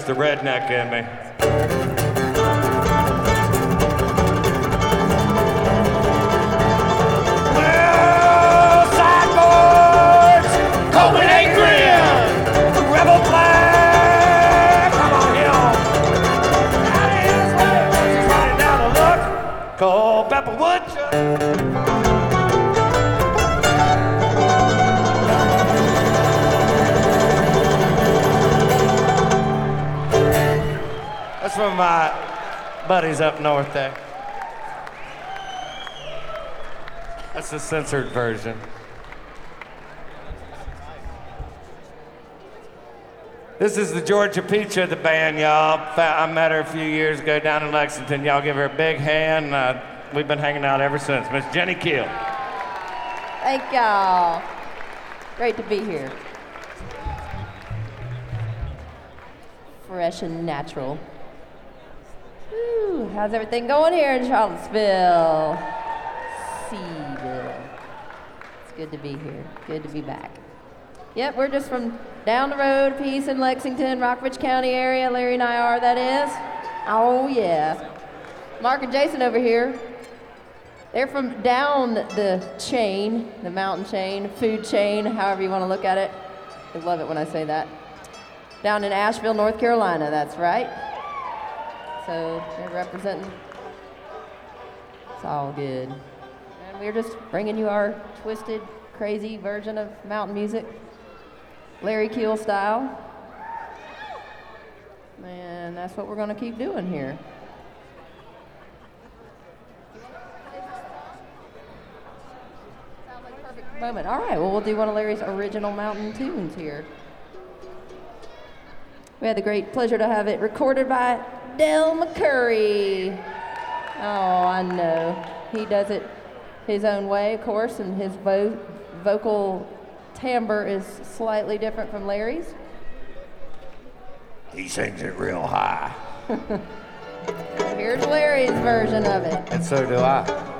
just the redneck in me. Well, sideboards, Copenhagen, rebel flag, come on hill. Out of his way, she's running down the look, called Pepperwood. That's from my buddies up north there. That's the censored version. This is the Georgia Peach of the band, y'all. I met her a few years ago down in Lexington. Y'all give her a big hand. We've been hanging out ever since. Miss Jenny Keel. Thank y'all. Great to be here. Fresh and natural. Woo, how's everything going here in Charlottesville? Seaville. It's good to be here. Good to be back. Yep, we're just from down the road, a piece in Lexington, Rockbridge County area. Larry and I are, that is. Oh, yeah. Mark and Jason over here. They're from down the chain, the mountain chain, food chain, however you want to look at it. I love it when I say that. Down in Asheville, North Carolina, that's right. So they're representing. It's all good. And we're just bringing you our twisted, crazy version of mountain music. Larry Keel style. And that's what we're going to keep doing here. Sounds like a perfect moment. All right, well, we'll do one of Larry's original mountain tunes here. We had the great pleasure to have it recorded by Del McCurry. Oh, I know. He does it his own way, of course, and his vocal timbre is slightly different from Larry's. He sings it real high. Here's Larry's version of it. And so do I.